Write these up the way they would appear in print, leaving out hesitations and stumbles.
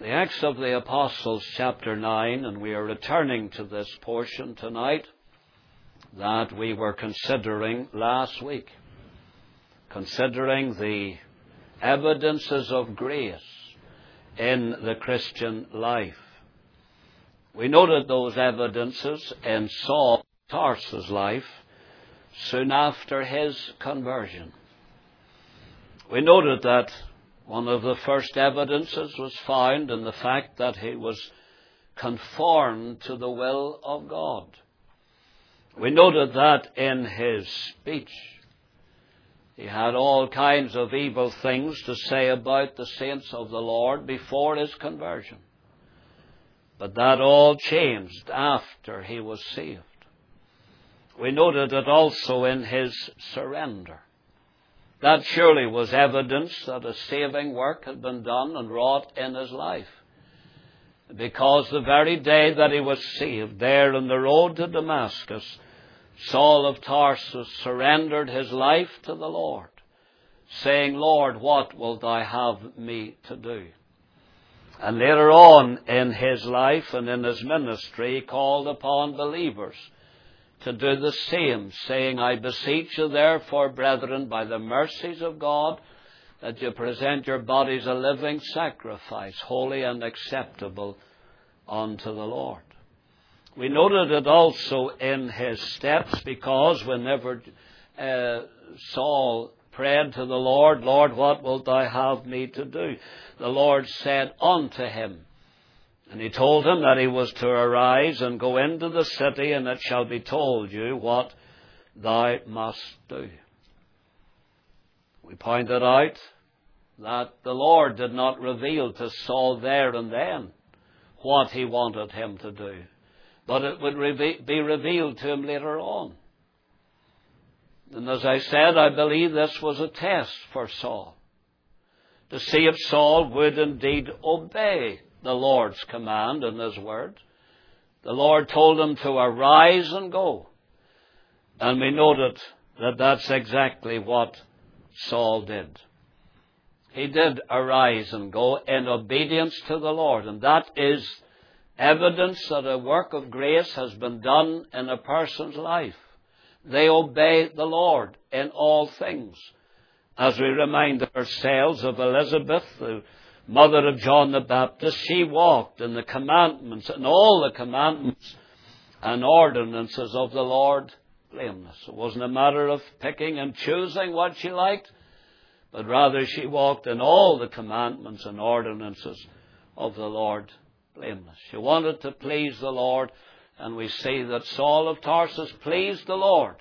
The Acts of the Apostles, chapter 9, and we are returning to this portion tonight that we were considering last week, considering the evidences of grace in the Christian life. We noted those evidences in Saul of Tarsus' life soon after his conversion. We noted that one of the first evidences was found in the fact that he was conformed to the will of God. We noted that in his speech he had all kinds of evil things to say about the saints of the Lord before his conversion. But that all changed after he was saved. We noted it also in his surrender. That surely was evidence that a saving work had been done and wrought in his life. Because the very day that he was saved, there on the road to Damascus, Saul of Tarsus surrendered his life to the Lord, saying, "Lord, what wilt thou have me to do?" And later on in his life and in his ministry, he called upon believers to do the same, saying, "I beseech you therefore, brethren, by the mercies of God, that you present your bodies a living sacrifice, holy and acceptable unto the Lord." We noted it also in his steps, because whenever Saul prayed to the Lord, "Lord, what wilt thou have me to do?" the Lord said unto him, and he told him that he was to arise and go into the city, and it shall be told you what thou must do. We pointed out that the Lord did not reveal to Saul there and then what he wanted him to do, but it would be revealed to him later on. And as I said, I believe this was a test for Saul, to see if Saul would indeed obey the Lord's command and his word. The Lord told him to arise and go. And we noted that that's exactly what Saul did. He did arise and go in obedience to the Lord. And that is evidence that a work of grace has been done in a person's life. They obey the Lord in all things. As we remind ourselves of Elizabeth, the mother of John the Baptist, she walked in the commandments, and all the commandments and ordinances of the Lord blameless. It wasn't a matter of picking and choosing what she liked, but rather she walked in all the commandments and ordinances of the Lord blameless. She wanted to please the Lord, and we see that Saul of Tarsus pleased the Lord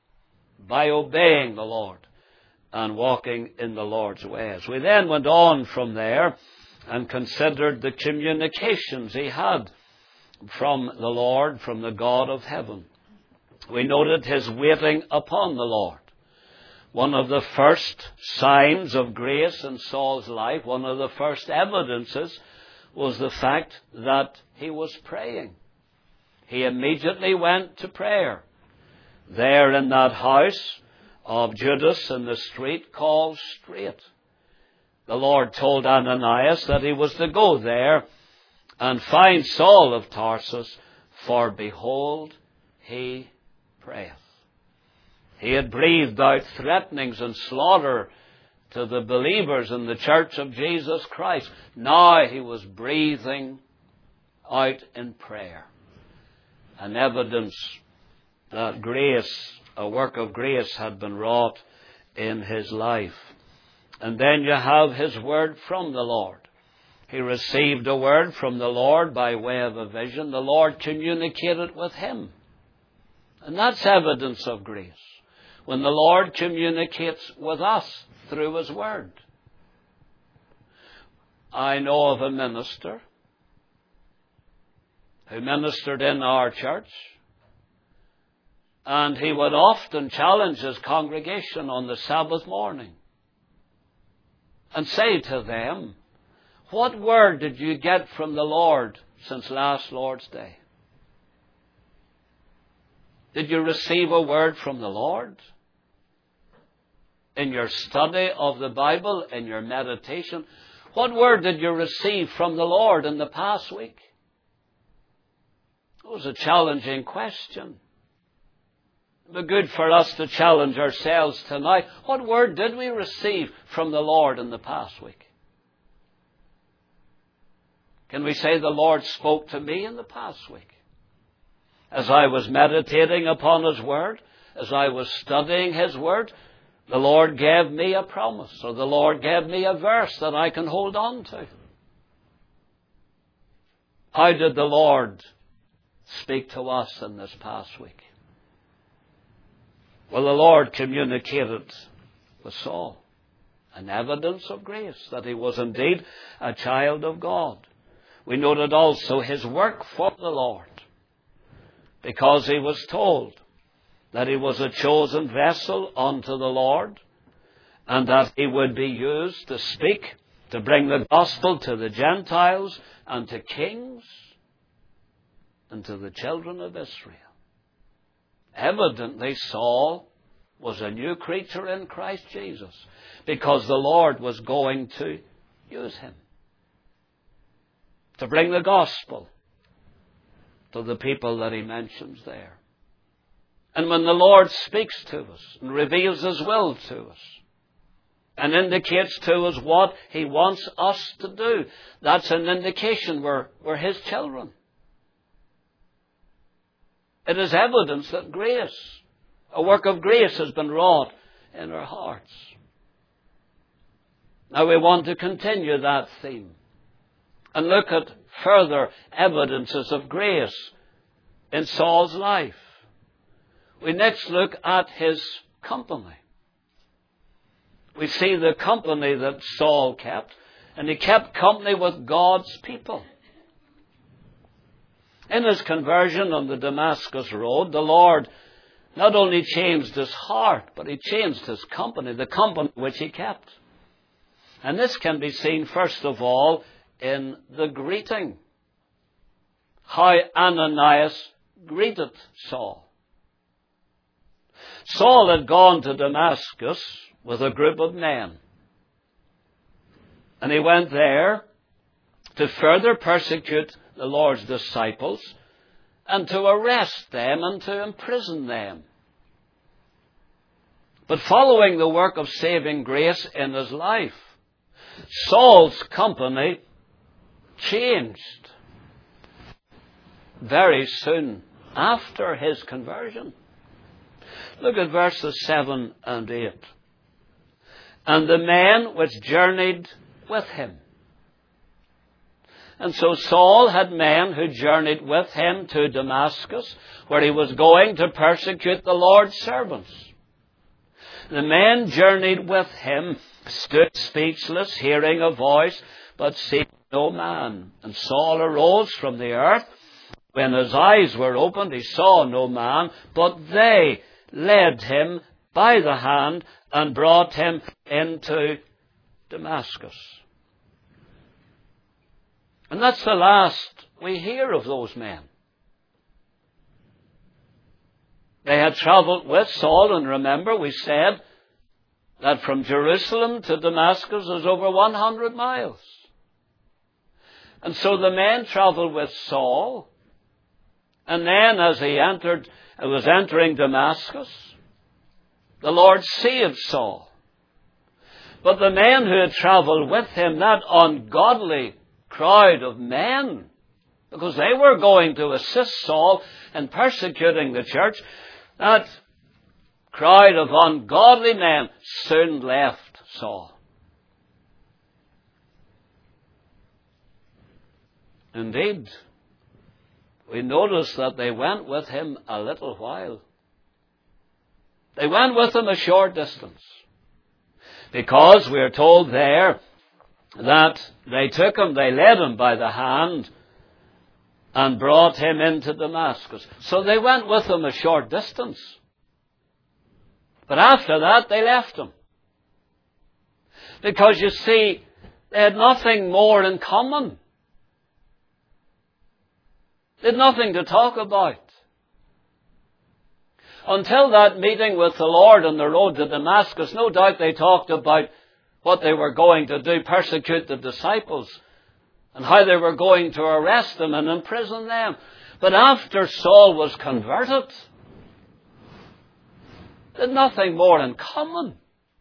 by obeying the Lord and walking in the Lord's ways. We then went on from there and considered the communications he had from the Lord, from the God of heaven. We noted his waiting upon the Lord. One of the first signs of grace in Saul's life, one of the first evidences, was the fact that he was praying. He immediately went to prayer. There in that house of Judas in the street called Straight, the Lord told Ananias that he was to go there and find Saul of Tarsus, for behold, he prayeth. He had breathed out threatenings and slaughter to the believers in the church of Jesus Christ. Now he was breathing out in prayer. An evidence that grace, a work of grace, had been wrought in his life. And then you have his word from the Lord. He received a word from the Lord by way of a vision. The Lord communicated with him. And that's evidence of grace, when the Lord communicates with us through his word. I know of a minister who ministered in our church, and he would often challenge his congregation on the Sabbath morning and say to them, "What word did you get from the Lord since last Lord's Day? Did you receive a word from the Lord? In your study of the Bible, in your meditation, What word did you receive from the Lord in the past week? It was a challenging question. It would be good for us to challenge ourselves tonight. What word did we receive from the Lord in the past week? Can we say the Lord spoke to me in the past week? As I was meditating upon His Word, as I was studying His Word, the Lord gave me a promise, or the Lord gave me a verse that I can hold on to. How did the Lord speak to us in this past week? Well, the Lord communicated with Saul an evidence of grace, that he was indeed a child of God. We noted also his work for the Lord, because he was told that he was a chosen vessel unto the Lord, and that he would be used to speak, to bring the gospel to the Gentiles and to kings and to the children of Israel. Evidently, Saul was a new creature in Christ Jesus, because the Lord was going to use him to bring the gospel to the people that he mentions there. And when the Lord speaks to us and reveals His will to us and indicates to us what He wants us to do, that's an indication we're His children. It is evidence that grace, a work of grace, has been wrought in our hearts. Now we want to continue that theme and look at further evidences of grace in Saul's life. We next look at his company. We see the company that Saul kept, and he kept company with God's people. In his conversion on the Damascus road, the Lord not only changed his heart, but He changed his company, the company which he kept. And this can be seen, first of all, in the greeting. How Ananias greeted Saul. Saul had gone to Damascus with a group of men. And he went there to further persecute the Lord's disciples and to arrest them and to imprison them. But following the work of saving grace in his life, Saul's company changed very soon after his conversion. Look at verses 7 and 8. And the men which journeyed with him. And so Saul had men who journeyed with him to Damascus, where he was going to persecute the Lord's servants. The men journeyed with him, stood speechless, hearing a voice, but seeing no man. And Saul arose from the earth. When his eyes were opened, he saw no man, but they led him by the hand and brought him into Damascus. And that's the last we hear of those men. They had traveled with Saul, and remember we said that from Jerusalem to Damascus is over 100 miles. And so the men traveled with Saul, and then as he was entering Damascus, the Lord saved Saul. But the men who had traveled with him, that ungodly crowd of men, because they were going to assist Saul in persecuting the church, that crowd of ungodly men soon left Saul. Indeed, we notice that they went with him a little while. They went with him a short distance, because we are told there that they took him, they led him by the hand and brought him into Damascus. So they went with him a short distance. But after that, they left him. Because you see, they had nothing more in common. They had nothing to talk about. Until that meeting with the Lord on the road to Damascus, no doubt they talked about what they were going to do, persecute the disciples, and how they were going to arrest them and imprison them. But after Saul was converted, they had nothing more in common.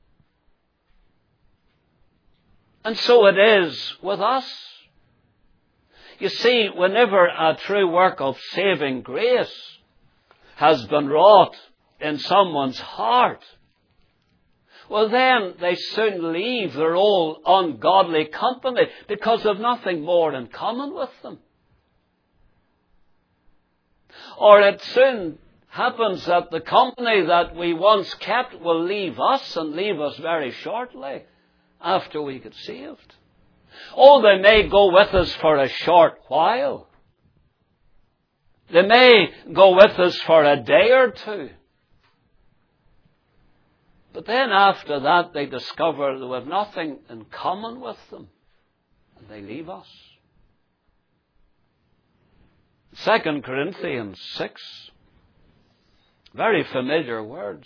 And so it is with us. You see, whenever a true work of saving grace has been wrought in someone's heart, well then they soon leave their old ungodly company because they've nothing more in common with them. Or it soon happens that the company that we once kept will leave us, and leave us very shortly after we get saved. Oh, they may go with us for a short while. They may go with us for a day or two. But then after that they discover they have nothing in common with them, and they leave us. 2 Corinthians 6. Very familiar words.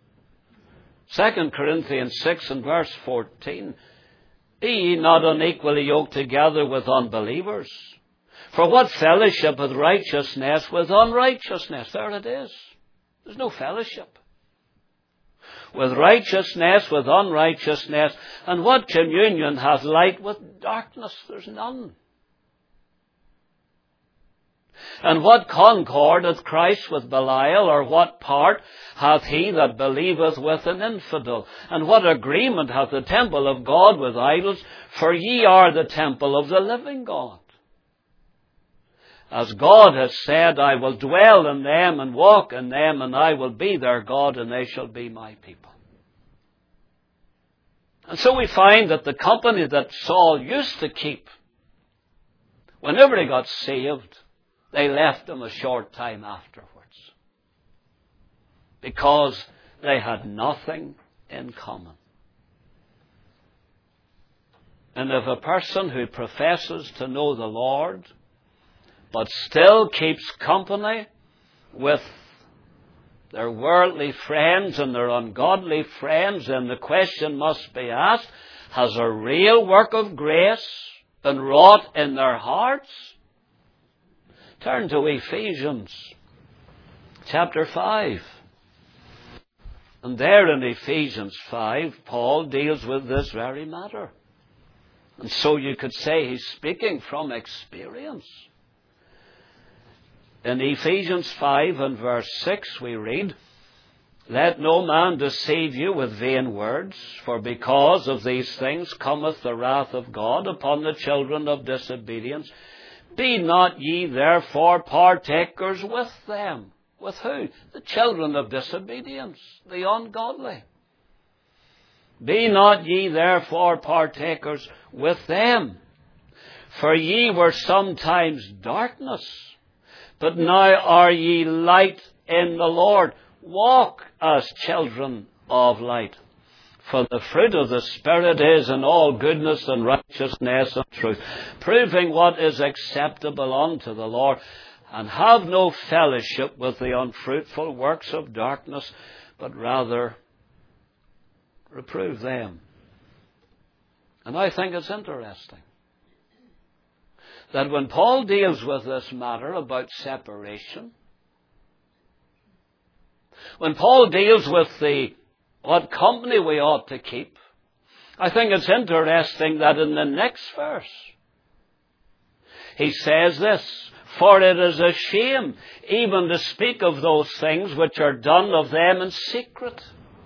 2 Corinthians 6 and verse 14. Be ye not unequally yoked together with unbelievers. For what fellowship hath righteousness with unrighteousness? There it is. There's no fellowship. With righteousness, with unrighteousness. And what communion hath light with darkness? There's none. And what concord hath Christ with Belial, or what part hath he that believeth with an infidel? And what agreement hath the temple of God with idols? For ye are the temple of the living God. As God has said, I will dwell in them and walk in them, and I will be their God, and they shall be my people. And so we find that the company that Saul used to keep, whenever he got saved, they left him a short time afterwards, because they had nothing in common. And if a person who professes to know the Lord, but still keeps company with their worldly friends and their ungodly friends, then the question must be asked, has a real work of grace been wrought in their hearts? Turn to Ephesians chapter 5. And there in Ephesians 5, Paul deals with this very matter. And so you could say he's speaking from experience. In Ephesians 5 and verse 6 we read, Let no man deceive you with vain words, for because of these things cometh the wrath of God upon the children of disobedience. Be not ye therefore partakers with them. With who? The children of disobedience, the ungodly. Be not ye therefore partakers with them. For ye were sometimes darkness, but now are ye light in the Lord. Walk as children of light. For the fruit of the Spirit is in all goodness and righteousness and truth, proving what is acceptable unto the Lord, and have no fellowship with the unfruitful works of darkness, but rather reprove them. And I think it's interesting that when Paul deals with this matter about separation, when Paul deals with what company we ought to keep, I think it's interesting that in the next verse he says this, For it is a shame even to speak of those things which are done of them in secret.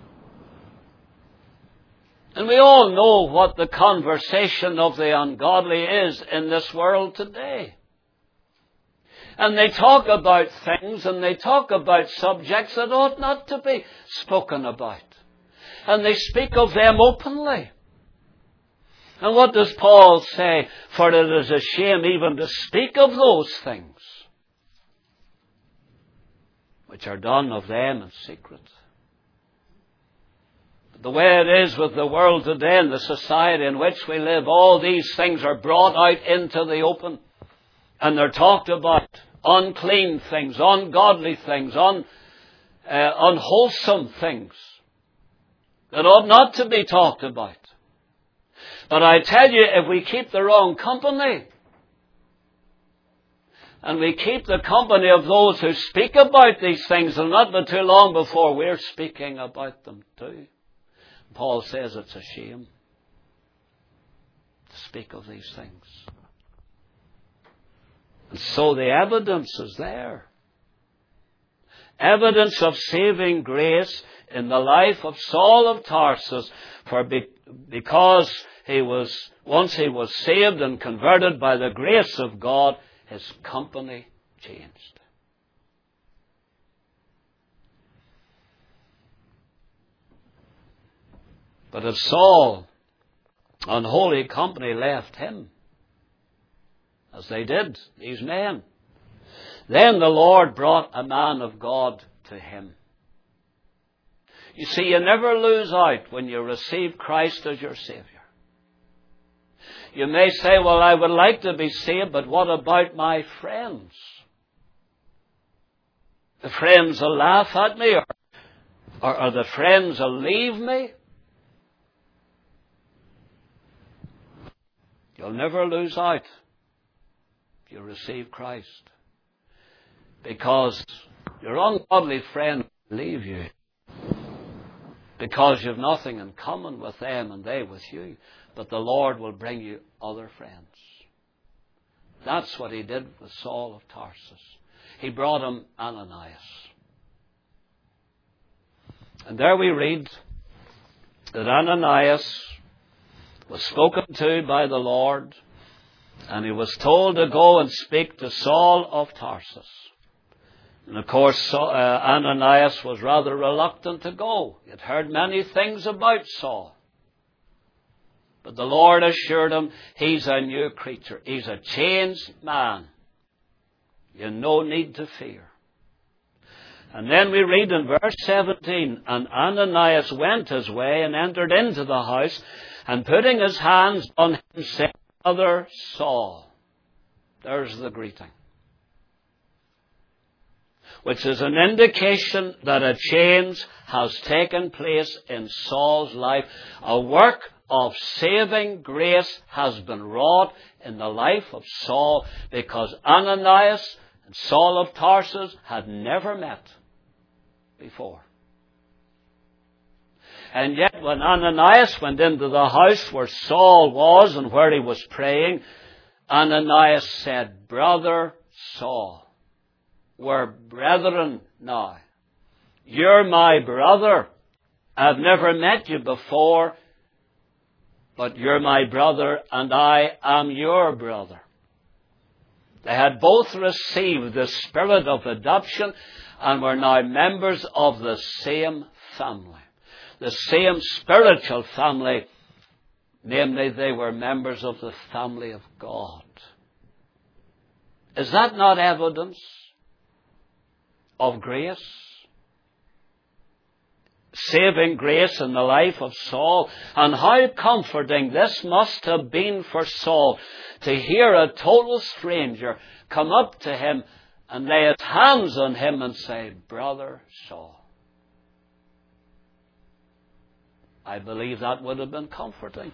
And we all know what the conversation of the ungodly is in this world today. And they talk about things and they talk about subjects that ought not to be spoken about. And they speak of them openly. And what does Paul say? For it is a shame even to speak of those things which are done of them in secret. The way it is with the world today and the society in which we live, all these things are brought out into the open. And they're talked about. Unclean things, ungodly things, unwholesome things that ought not to be talked about. But I tell you, if we keep the wrong company, and we keep the company of those who speak about these things, it'll not be too long before we're speaking about them too. Paul says it's a shame to speak of these things. And so the evidence is there. Evidence of saving grace in the life of Saul of Tarsus, because once he was saved and converted by the grace of God, his company changed. But as Saul, unholy company left him, as they did, these men, then the Lord brought a man of God to him. You see, you never lose out when you receive Christ as your Savior. You may say, well, I would like to be saved, but what about my friends? The friends will laugh at me, or the friends will leave me. You'll never lose out if you receive Christ, because your ungodly friend will leave you, because you've nothing in common with them and they with you. But the Lord will bring you other friends. That's what he did with Saul of Tarsus. He brought him Ananias. And there we read that Ananias was spoken to by the Lord, and he was told to go and speak to Saul of Tarsus. And of course, Ananias was rather reluctant to go. He had heard many things about Saul. But the Lord assured him he's a new creature. He's a changed man. You no need to fear. And then we read in verse 17, and Ananias went his way and entered into the house, and putting his hands on him said, Brother Saul. There's the greeting, which is an indication that a change has taken place in Saul's life. A work of saving grace has been wrought in the life of Saul, because Ananias and Saul of Tarsus had never met before. And yet when Ananias went into the house where Saul was and where he was praying, Ananias said, Brother Saul, we're brethren now. You're my brother. I've never met you before, but you're my brother and I am your brother. They had both received the spirit of adoption and were now members of the same family. The same spiritual family. Namely, they were members of the family of God. Is that not evidence of grace? Saving grace in the life of Saul. And how comforting this must have been for Saul to hear a total stranger come up to him and lay his hands on him and say, Brother Saul. I believe that would have been comforting.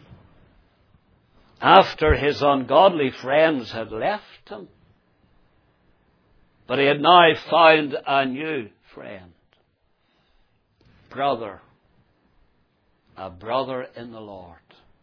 After his ungodly friends had left him. But he had now found a new friend. Brother. A brother in the Lord.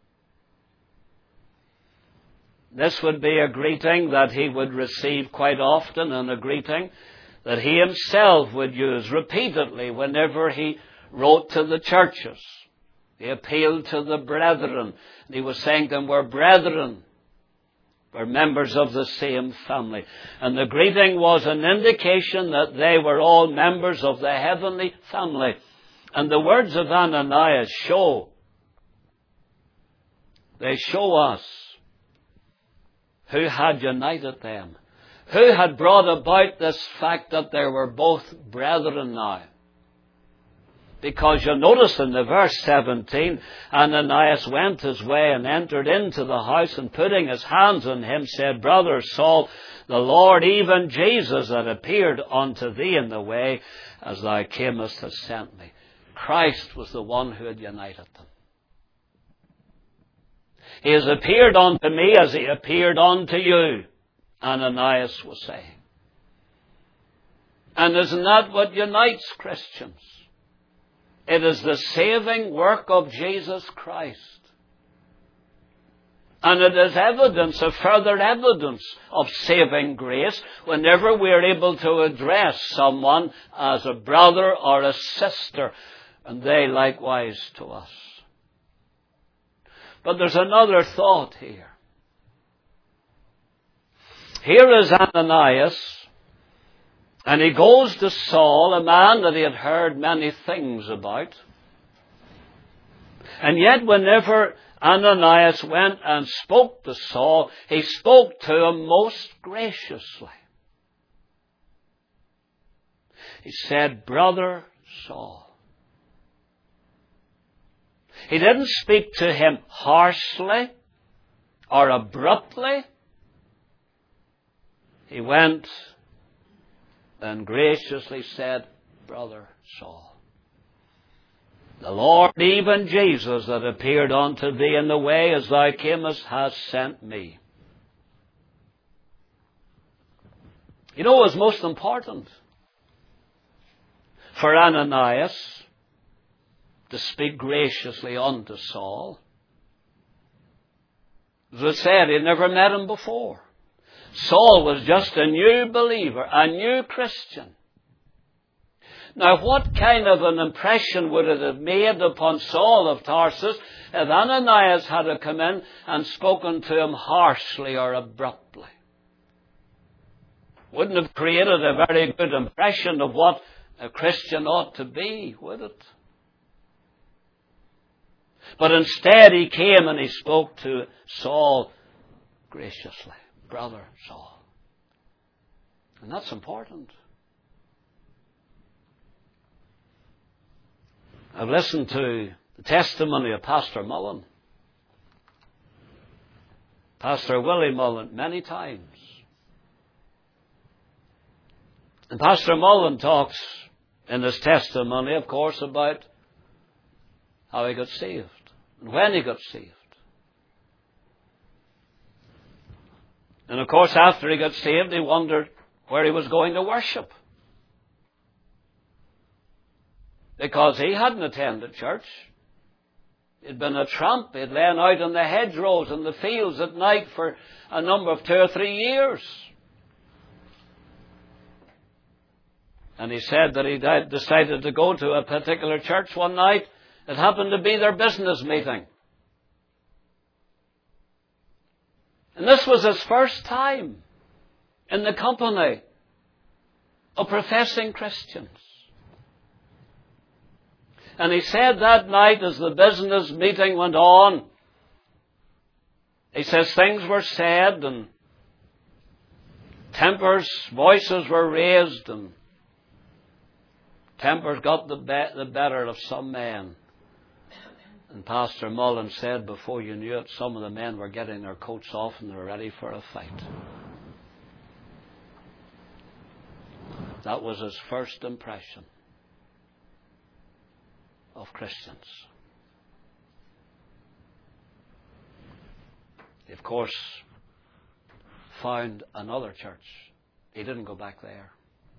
This would be a greeting that he would receive quite often, and a greeting that he himself would use repeatedly whenever he wrote to the churches. He appealed to the brethren. And he was saying to them, we're brethren. We're members of the same family. And the greeting was an indication that they were all members of the heavenly family. And the words of Ananias show us who had united them. Who had brought about this fact that they were both brethren now. Because you'll notice in the verse 17, Ananias went his way and entered into the house, and putting his hands on him said, Brother Saul, the Lord, even Jesus, that appeared unto thee in the way as thou camest, has sent me. Christ was the one who had united them. He has appeared unto me as he appeared unto you, Ananias was saying. And isn't that what unites Christians? It is the saving work of Jesus Christ. And it is evidence, a further evidence of saving grace whenever we are able to address someone as a brother or a sister, and they likewise to us. But there's another thought here. Here is Ananias, and he goes to Saul, a man that he had heard many things about. And yet whenever Ananias went and spoke to Saul, he spoke to him most graciously. He said, Brother Saul. He didn't speak to him harshly or abruptly. He went and graciously said, Brother Saul. The Lord, even Jesus, that appeared unto thee in the way as thou camest, has sent me. You know, it was most important for Ananias to speak graciously unto Saul. As I said, he had never met him before. Saul was just a new believer, a new Christian. Now, what kind of an impression would it have made upon Saul of Tarsus if Ananias had come in and spoken to him harshly or abruptly? Wouldn't have created a very good impression of what a Christian ought to be, would it? But instead he came and he spoke to Saul graciously. Brother Saul. And that's important. I've listened to the testimony of Pastor Mullen, Pastor Willie Mullen, many times. And Pastor Mullen talks in his testimony, of course, about how he got saved and when he got saved. And of course, after he got saved, he wondered where he was going to worship. Because he hadn't attended church. He'd been a tramp. He'd lain out in the hedgerows and the fields at night for a number of 2 or 3 years. And he said that he decided to go to a particular church one night. It happened to be their business meeting. And this was his first time in the company of professing Christians. And he said that night as the business meeting went on, he says things were said and voices were raised and tempers got the better of some men. And Pastor Mullen said before you knew it, some of the men were getting their coats off and they were ready for a fight. That was his first impression of Christians. He, of course, found another church. He didn't go back there.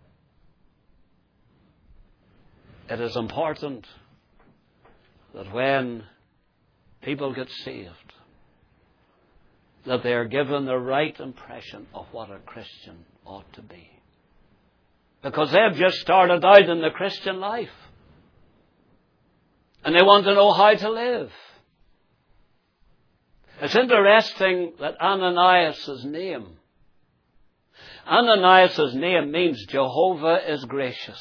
It is important that when people get saved, that they are given the right impression of what a Christian ought to be. Because they've just started out in the Christian life. And they want to know how to live. It's interesting that Ananias' name means Jehovah is gracious.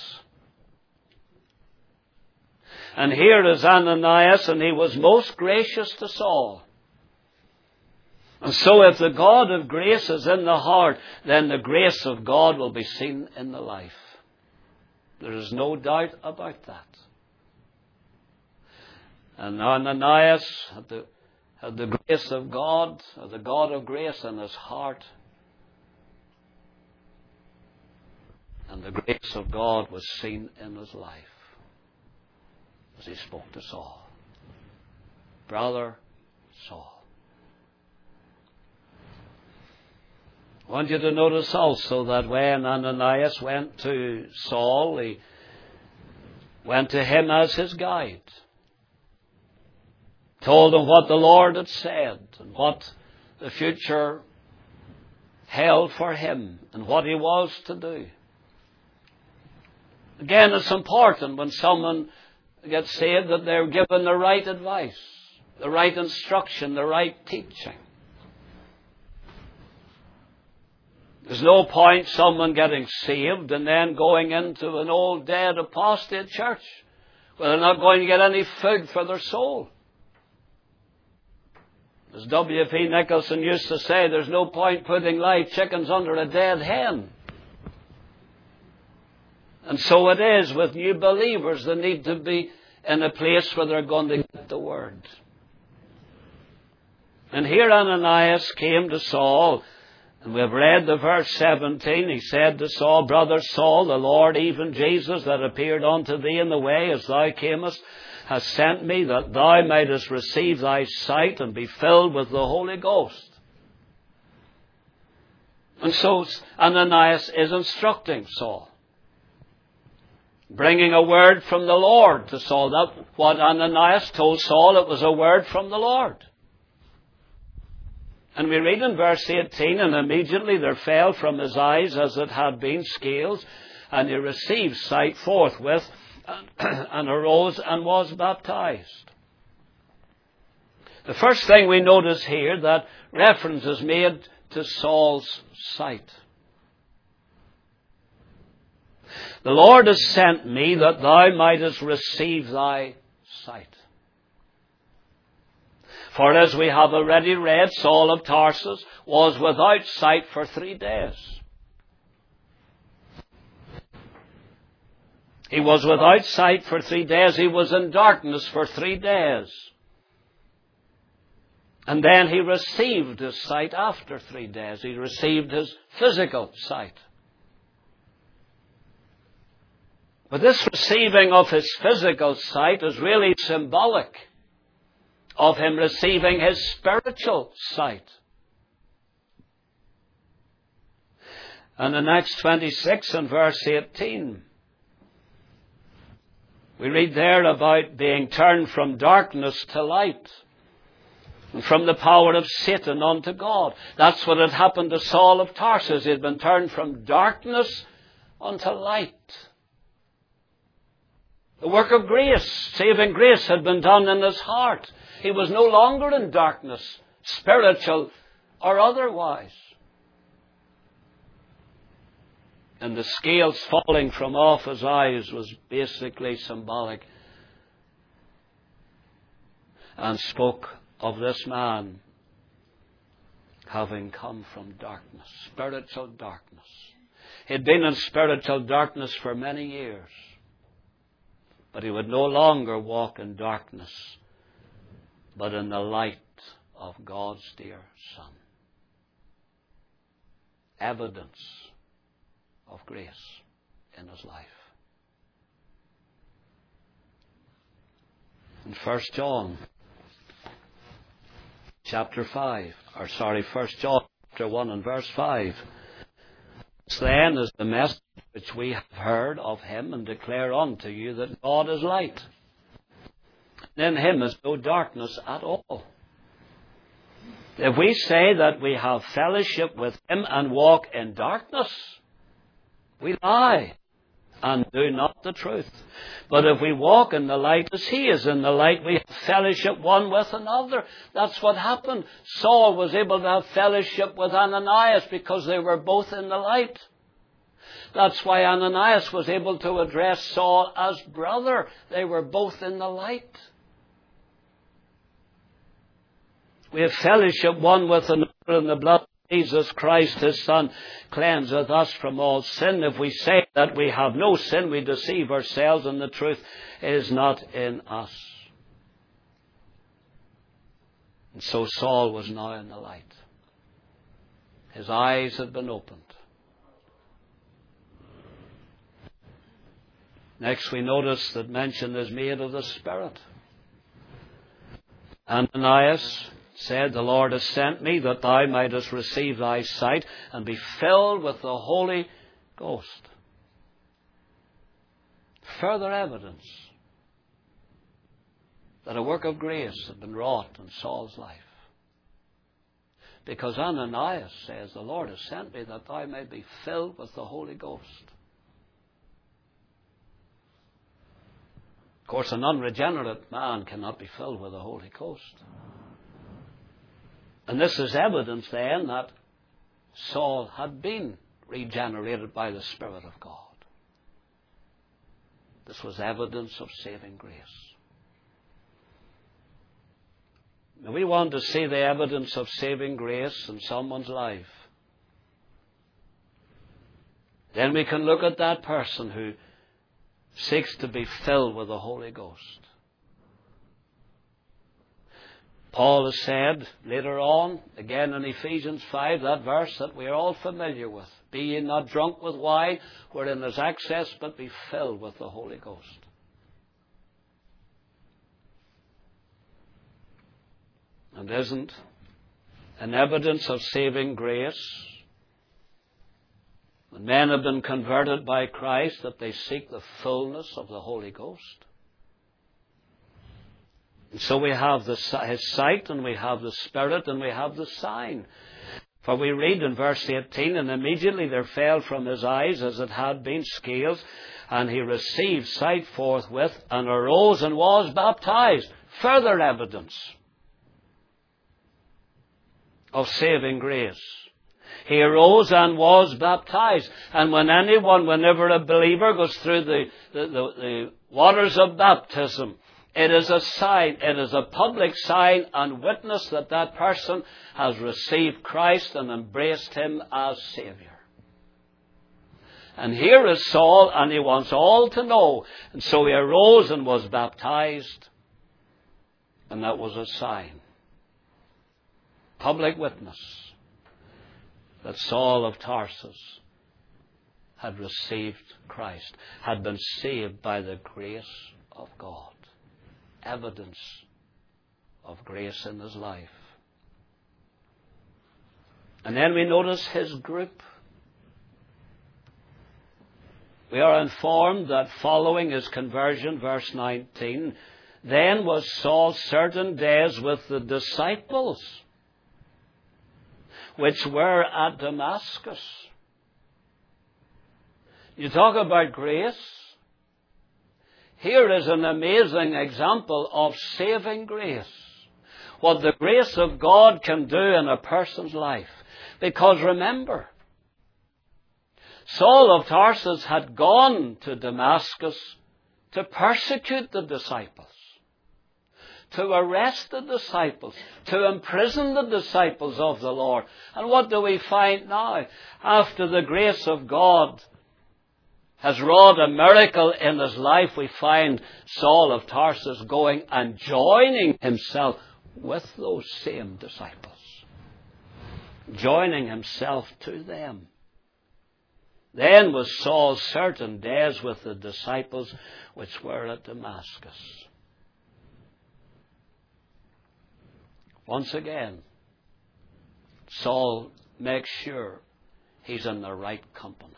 And here is Ananias, and he was most gracious to Saul. And so if the God of grace is in the heart, then the grace of God will be seen in the life. There is no doubt about that. And Ananias had the grace of God, or the God of grace in his heart. And the grace of God was seen in his life as he spoke to Saul. Brother Saul. I want you to notice also that when Ananias went to Saul, he went to him as his guide, told him what the Lord had said and what the future held for him and what he was to do. Again, it's important when someone gets saved that they're given the right advice, the right instruction, the right teaching. There's no point someone getting saved and then going into an old dead apostate church where they're not going to get any food for their soul. As W.P. Nicholson used to say, there's no point putting live chickens under a dead hen. And so it is with new believers. They need to be in a place where they're going to get the Word. And here Ananias came to Saul, and we've read the verse 17. He said to Saul, Brother Saul, the Lord, even Jesus, that appeared unto thee in the way as thou camest, has sent me that thou mightest receive thy sight and be filled with the Holy Ghost. And so Ananias is instructing Saul, bringing a word from the Lord to Saul. That what Ananias told Saul, it was a word from the Lord. And we read in verse 18, and immediately there fell from his eyes as it had been scales, and he received sight forthwith, and arose and was baptized. The first thing we notice here, that reference is made to Saul's sight. The Lord has sent me that thou mightest receive thy sight. For as we have already read, Saul of Tarsus was without sight for 3 days. He was without sight for 3 days. He was in darkness for 3 days. And then he received his sight after 3 days. He received his physical sight. But this receiving of his physical sight is really symbolic of him receiving his spiritual sight. And in Acts 26 and verse 18, we read there about being turned from darkness to light, and from the power of Satan unto God. That's what had happened to Saul of Tarsus. He had been turned from darkness unto light. The work of grace, saving grace, had been done in his heart. He was no longer in darkness, spiritual or otherwise. And the scales falling from off his eyes was basically symbolic and spoke of this man having come from darkness, spiritual darkness. He had been in spiritual darkness for many years, but he would no longer walk in darkness, but in the light of God's dear Son. Evidence of grace in his life. In 1 John chapter 5, 1 John chapter 1 and verse 5. This then is the message which we have heard of him and declare unto you, that God is light. In him is no darkness at all. If we say that we have fellowship with him and walk in darkness, we lie and do not the truth. But if we walk in the light as he is in the light, we have fellowship one with another. That's what happened. Saul was able to have fellowship with Ananias because they were both in the light. That's why Ananias was able to address Saul as brother. They were both in the light. We have fellowship one with another in the blood of Jesus Christ, his Son, cleanseth us from all sin. If we say that we have no sin, we deceive ourselves, and the truth is not in us. And so Saul was now in the light. His eyes had been opened. Next we notice that mention is made of the Spirit. Ananias said, "The Lord has sent me that thou mightest receive thy sight and be filled with the Holy Ghost." Further evidence that a work of grace had been wrought in Saul's life. Because Ananias says, "The Lord has sent me that thou may be filled with the Holy Ghost." Of course, an unregenerate man cannot be filled with the Holy Ghost. And this is evidence then that Saul had been regenerated by the Spirit of God. This was evidence of saving grace. Now, we want to see the evidence of saving grace in someone's life. Then we can look at that person who seeks to be filled with the Holy Ghost. Paul has said later on, again in Ephesians 5, that verse that we are all familiar with, "Be ye not drunk with wine, wherein is excess, but be filled with the Holy Ghost." And isn't an evidence of saving grace when men have been converted by Christ that they seek the fullness of the Holy Ghost? And so we have His sight, and we have the Spirit, and we have the sign. For we read in verse 18, "And immediately there fell from his eyes as it had been scales, and he received sight forthwith, and arose and was baptized." Further evidence of saving grace. He arose and was baptized. And whenever a believer goes through the waters of baptism, it is a sign, it is a public sign and witness that that person has received Christ and embraced Him as Saviour. And here is Saul, and he wants all to know. And so he arose and was baptized, and that was a sign, public witness, that Saul of Tarsus had received Christ, had been saved by the grace of God. Evidence of grace in his life. And then we notice his group. We are informed that following his conversion, verse 19, "Then was Saul certain days with the disciples, which were at Damascus." You talk about grace. Here is an amazing example of saving grace. What the grace of God can do in a person's life. Because remember, Saul of Tarsus had gone to Damascus to persecute the disciples, to arrest the disciples, to imprison the disciples of the Lord. And what do we find now? After the grace of God has wrought a miracle in his life, we find Saul of Tarsus going and joining himself with those same disciples. Joining himself to them. Then was Saul certain days with the disciples which were at Damascus. Once again, Saul makes sure he's in the right company.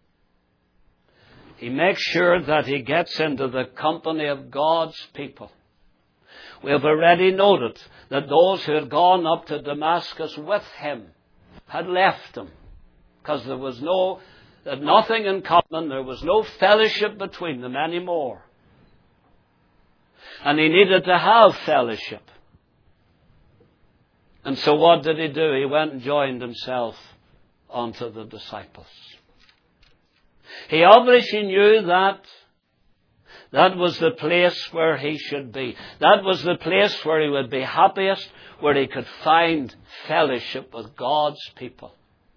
He makes sure that he gets into the company of God's people. We have already noted that those who had gone up to Damascus with him had left him because there was nothing in common. There was no fellowship between them anymore. And he needed to have fellowship. And so what did he do? He went and joined himself unto the disciples. He obviously knew that that was the place where he should be. That was the place where he would be happiest, where he could find fellowship with God's people.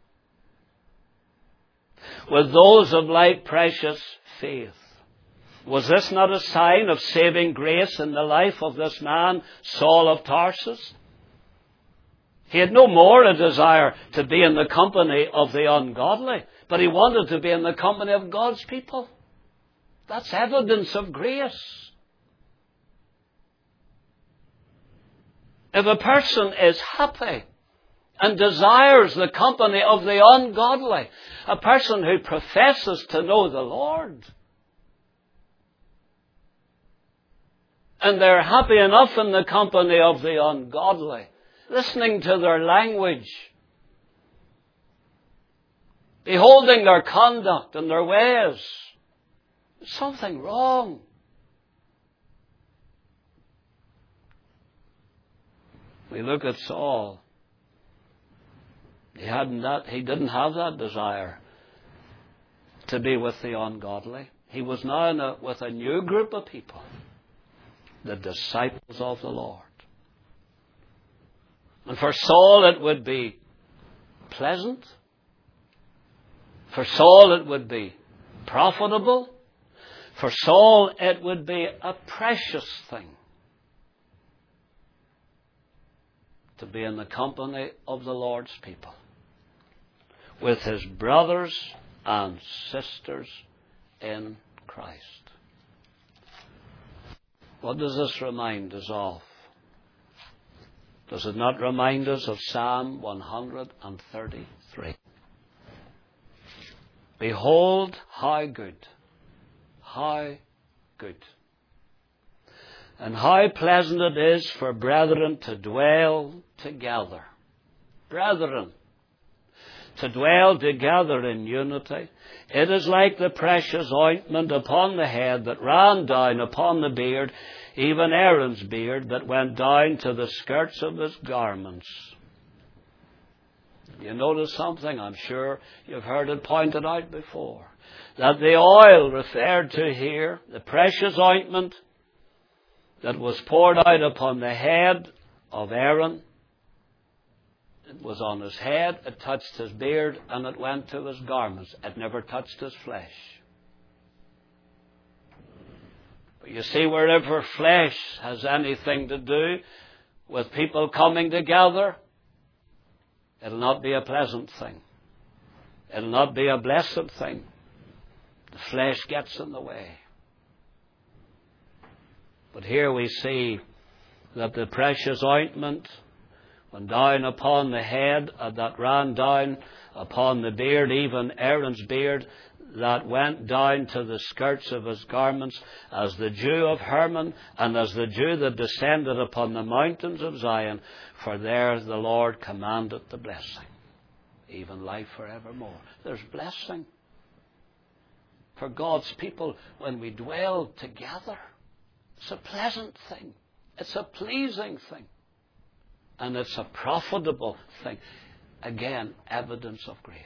With those of like precious faith. Was this not a sign of saving grace in the life of this man, Saul of Tarsus? He had no more a desire to be in the company of the ungodly, but he wanted to be in the company of God's people. That's evidence of grace. If a person is happy and desires the company of the ungodly, a person who professes to know the Lord, and they're happy enough in the company of the ungodly, listening to their language, beholding their conduct and their ways, there's something wrong. We look at Saul. He didn't have that desire to be with the ungodly. He was now with a new group of people, the disciples of the Lord. And for Saul it would be pleasant. For Saul it would be profitable. For Saul it would be a precious thing to be in the company of the Lord's people, with his brothers and sisters in Christ. What does this remind us of? Does it not remind us of Psalm 133? Behold, how good, and how pleasant it is for brethren to dwell together. Brethren, to dwell together in unity. It is like the precious ointment upon the head that ran down upon the beard, even Aaron's beard that went down to the skirts of his garments. You notice something? I'm sure you've heard it pointed out before. That the oil referred to here, the precious ointment that was poured out upon the head of Aaron, it was on his head, it touched his beard, and it went to his garments. It never touched his flesh. But you see, wherever flesh has anything to do with people coming together, it'll not be a pleasant thing. It'll not be a blessed thing. The flesh gets in the way. But here we see that the precious ointment went down upon the head, that ran down upon the beard, even Aaron's beard, that went down to the skirts of his garments, as the dew of Hermon, and as the dew that descended upon the mountains of Zion. For there the Lord commanded the blessing, even life forevermore. There's blessing for God's people when we dwell together. It's a pleasant thing. It's a pleasing thing. And it's a profitable thing. Again, evidence of grace.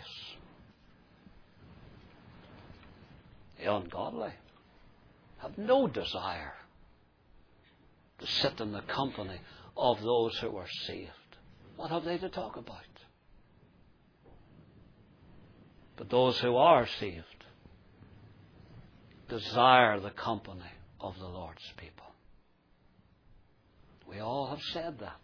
The ungodly have no desire to sit in the company of those who are saved. What have they to talk about? But those who are saved desire the company of the Lord's people. We all have said that.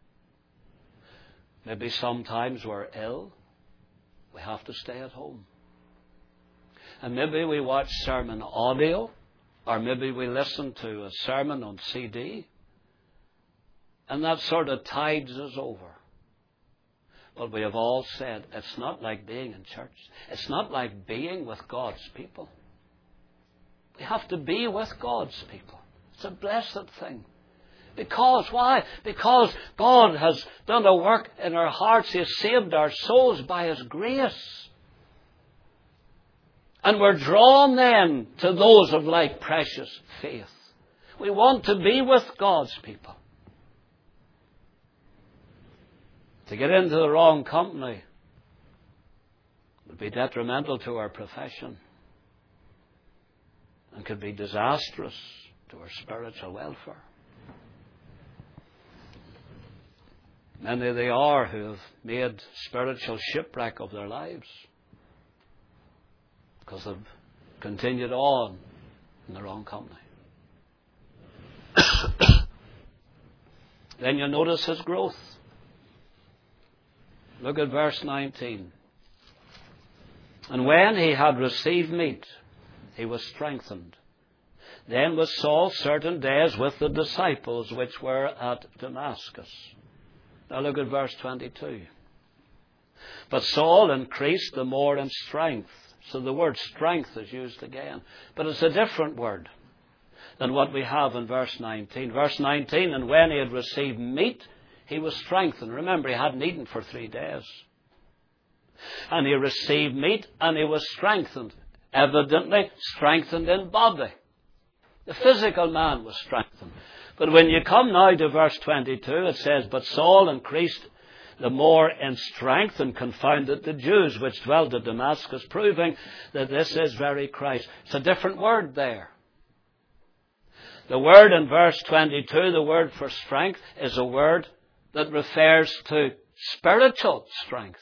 Maybe sometimes we're ill. We have to stay at home. And maybe we watch sermon audio, or maybe we listen to a sermon on CD, and that sort of tides us over. But we have all said it's not like being in church. It's not like being with God's people. We have to be with God's people. It's a blessed thing. Because, why? Because God has done a work in our hearts. He has saved our souls by His grace. And we're drawn then to those of like precious faith. We want to be with God's people. To get into the wrong company would be detrimental to our profession and could be disastrous to our spiritual welfare. Many they are who have made spiritual shipwreck of their lives because they've continued on in the wrong company. Then you notice his growth. Look at verse 19. And when he had received meat, he was strengthened. Then was Saul certain days with the disciples which were at Damascus. Now look at verse 22. But Saul increased the more in strength. So the word strength is used again. But it's a different word than what we have in verse 19. Verse 19, and when he had received meat, he was strengthened. Remember, he hadn't eaten for 3 days. And he received meat and he was strengthened. Evidently strengthened in body. The physical man was strengthened. But when you come now to verse 22, it says, but Saul increased the more in strength and confounded the Jews which dwelt at Damascus, proving that this is very Christ. It's a different word there. The word in verse 22, the word for strength, is a word that refers to spiritual strength.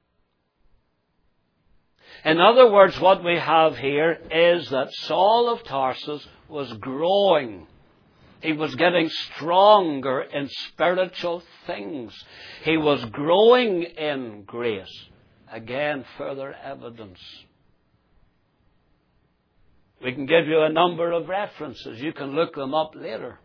In other words, what we have here is that Saul of Tarsus was growing. He was getting stronger in spiritual things. He was growing in grace. Again, further evidence. We can give you a number of references. You can look them up later.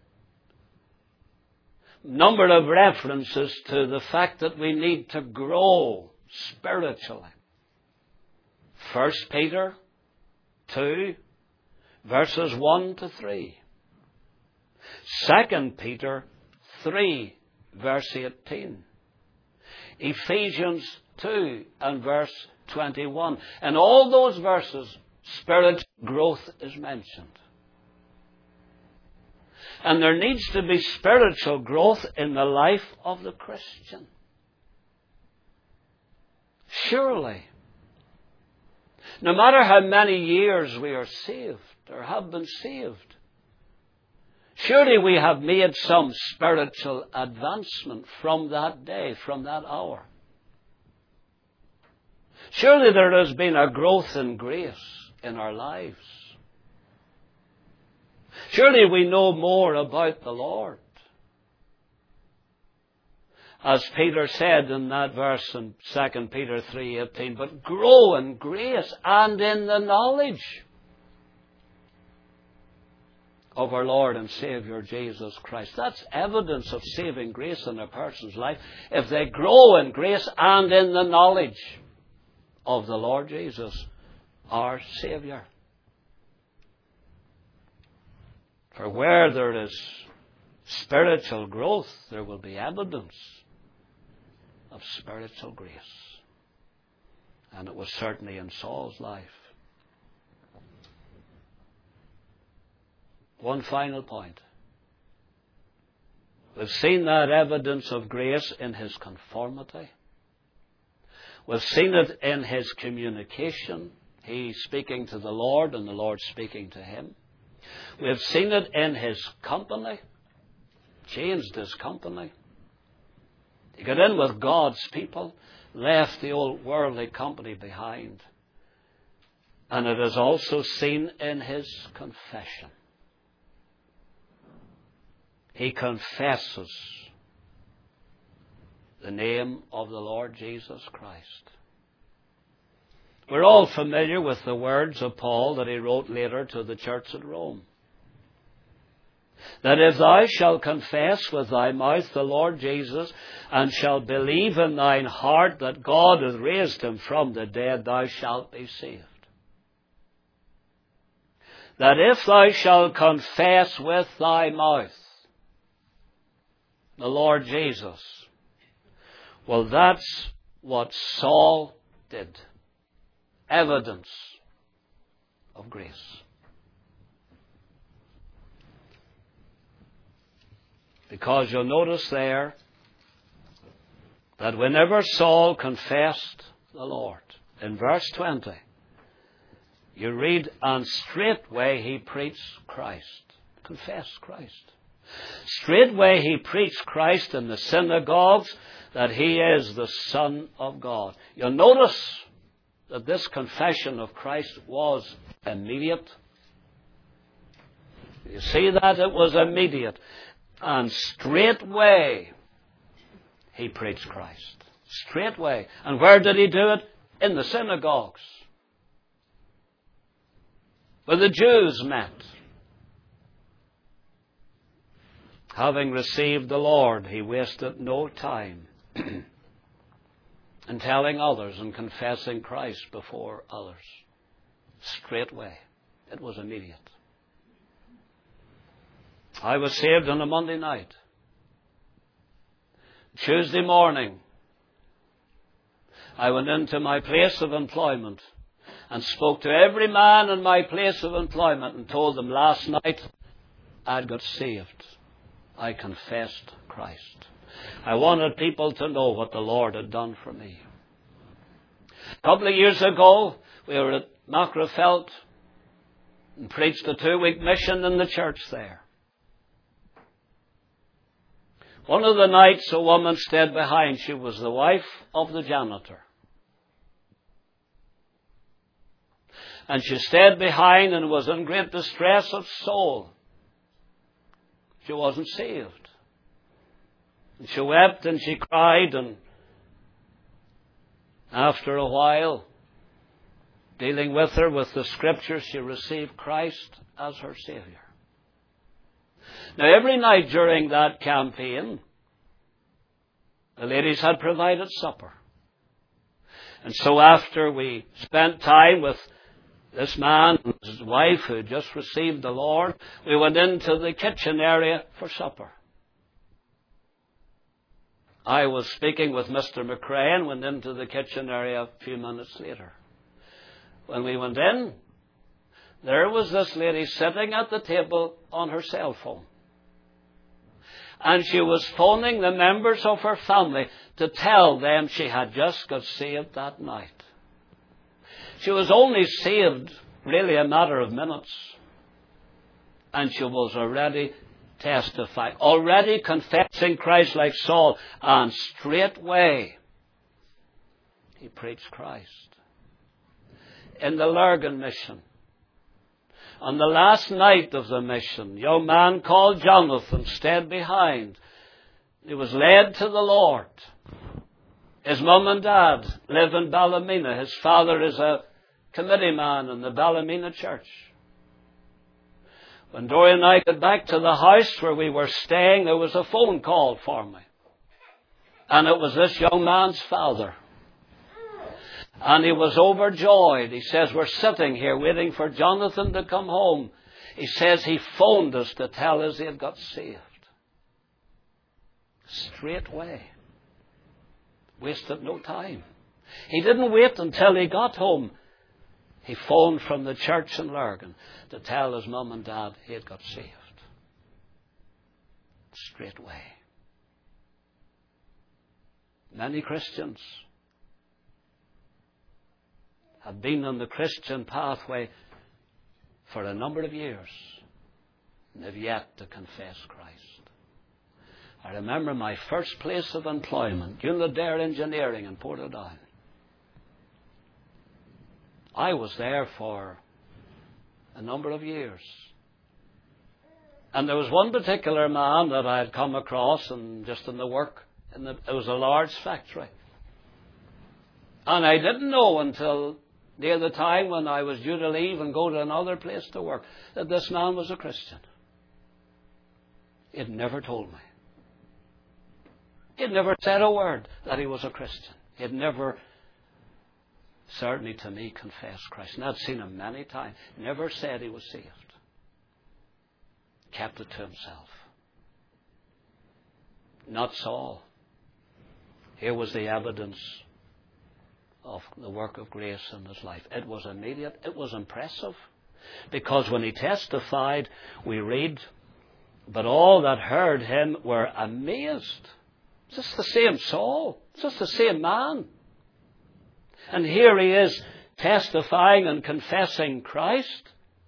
Number of references to the fact that we need to grow spiritually. 1 Peter 2, verses 1 to 3. 2 Peter 3, verse 18. Ephesians 2 and verse 21. In all those verses, spiritual growth is mentioned. And there needs to be spiritual growth in the life of the Christian. Surely. No matter how many years we are saved or have been saved, surely we have made some spiritual advancement from that day, from that hour. Surely there has been a growth in grace in our lives. Surely we know more about the Lord. As Peter said in that verse in 2 Peter 3:18, but grow in grace and in the knowledge of our Lord and Savior Jesus Christ. That's evidence of saving grace in a person's life. If they grow in grace and in the knowledge of the Lord Jesus, our Savior. For where there is spiritual growth, there will be evidence of spiritual grace. And it was certainly in Saul's life. One final point. We've seen that evidence of grace in his conformity. We've seen it in his communication. He speaking to the Lord and the Lord speaking to him. We've seen it in his company. Changed his company. He got in with God's people, left the old worldly company behind. And it is also seen in his confession. He confesses the name of the Lord Jesus Christ. We're all familiar with the words of Paul that he wrote later to the church at Rome. That if thou shalt confess with thy mouth the Lord Jesus, and shalt believe in thine heart that God hath raised him from the dead, thou shalt be saved. That if thou shalt confess with thy mouth the Lord Jesus, well, that's what Saul did. Evidence of grace. Because you'll notice there that whenever Saul confessed the Lord, in verse 20, you read, and straightway he preached Christ. Confessed Christ. Straightway he preached Christ in the synagogues, that he is the Son of God. You'll notice that this confession of Christ was immediate. You see that? It was immediate. And straightway he preached Christ. Straightway. And where did he do it? In the synagogues, where the Jews met. Having received the Lord, he wasted no time in telling others and confessing Christ before others. Straightway. It was immediate. I was saved on a Monday night. Tuesday morning, I went into my place of employment and spoke to every man in my place of employment and told them last night I'd got saved. I confessed Christ. I wanted people to know what the Lord had done for me. A couple of years ago, we were at Macrofelt and preached a 2-week mission in the church there. One of the nights a woman stayed behind. She was the wife of the janitor. And she stayed behind and was in great distress of soul. She wasn't saved. And she wept and she cried, and after a while, dealing with her with the Scriptures, she received Christ as her Saviour. Now, every night during that campaign, the ladies had provided supper. And so after we spent time with this man and his wife who had just received the Lord, we went into the kitchen area for supper. I was speaking with Mr. McRae and went into the kitchen area a few minutes later. When we went in, there was this lady sitting at the table on her cell phone. And she was phoning the members of her family to tell them she had just got saved that night. She was only saved really a matter of minutes. And she was already testifying, already confessing Christ like Saul. And straightway, he preached Christ. In the Lurgan mission, on the last night of the mission, a young man called Jonathan stayed behind. He was led to the Lord. His mum and dad live in Ballymena. His father is a committee man in the Ballymena church. When Dory and I got back to the house where we were staying, there was a phone call for me. And it was this young man's father. And he was overjoyed. He says, we're sitting here waiting for Jonathan to come home. He says he phoned us to tell us he had got saved. Straightway. Wasted no time. He didn't wait until he got home. He phoned from the church in Lurgan to tell his mum and dad he had got saved. Straightway. Many Christians have been on the Christian pathway for a number of years and have yet to confess Christ. I remember my first place of employment, Unidare Engineering in Portadown. I was there for a number of years. And there was one particular man that I had come across and just in the work. It was a large factory. And I didn't know until near the time when I was due to leave and go to another place to work that this man was a Christian. He had never told me. He had never said a word that he was a Christian. He had never, certainly to me, confessed Christ. And I'd seen him many times. Never said he was saved. Kept it to himself. Not Saul. Here was the evidence of the work of grace in his life. It was immediate. It was impressive. Because when he testified, we read, but all that heard him were amazed. Is this the same Saul? Is this the same man? And here he is testifying and confessing Christ.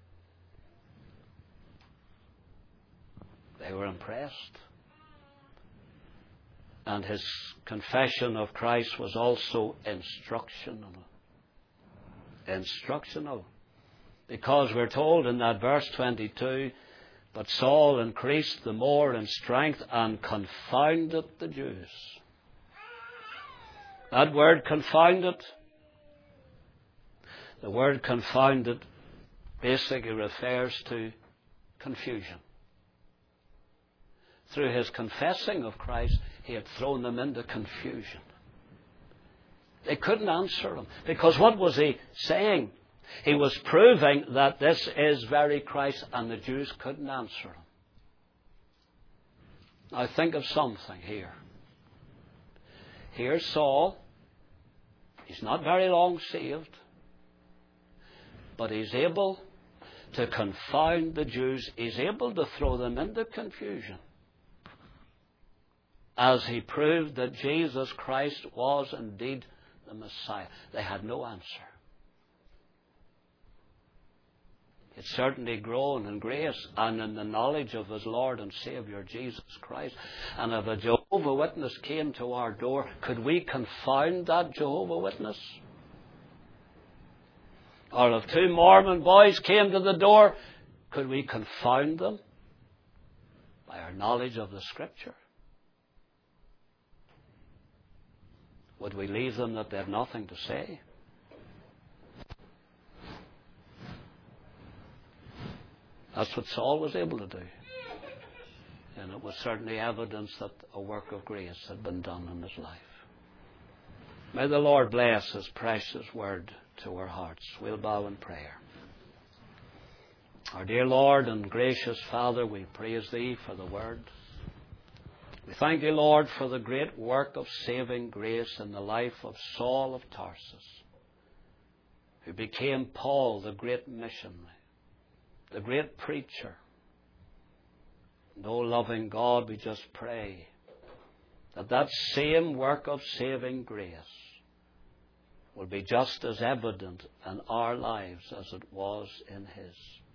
They were impressed. And his confession of Christ was also instructional. Instructional. Because we're told in that verse 22, but Saul increased the more in strength and confounded the Jews. That word confounded, the word confounded basically refers to confusion. through his confessing of Christ, he had thrown them into confusion. They couldn't answer him. Because what was he saying? He was proving that this is very Christ, and the Jews couldn't answer him. Now think of something here. Here's Saul. He's not very long saved, but he's able to confound the Jews. He's able to throw them into confusion as he proved that Jesus Christ was indeed the Messiah. They had no answer. It's certainly grown in grace and in the knowledge of his Lord and Saviour Jesus Christ. And if a Jehovah Witness came to our door, could we confound that Jehovah Witness? Or if two Mormon boys came to the door, could we confound them by our knowledge of the Scripture? Would we leave them that they have nothing to say? That's what Saul was able to do. And it was certainly evidence that a work of grace had been done in his life. May the Lord bless his precious word to our hearts. We'll bow in prayer. Our dear Lord and gracious Father, we praise thee for the word. We thank you, Lord, for the great work of saving grace in the life of Saul of Tarsus, who became Paul, the great missionary, the great preacher. And, O loving God, we just pray that that same work of saving grace will be just as evident in our lives as it was in his.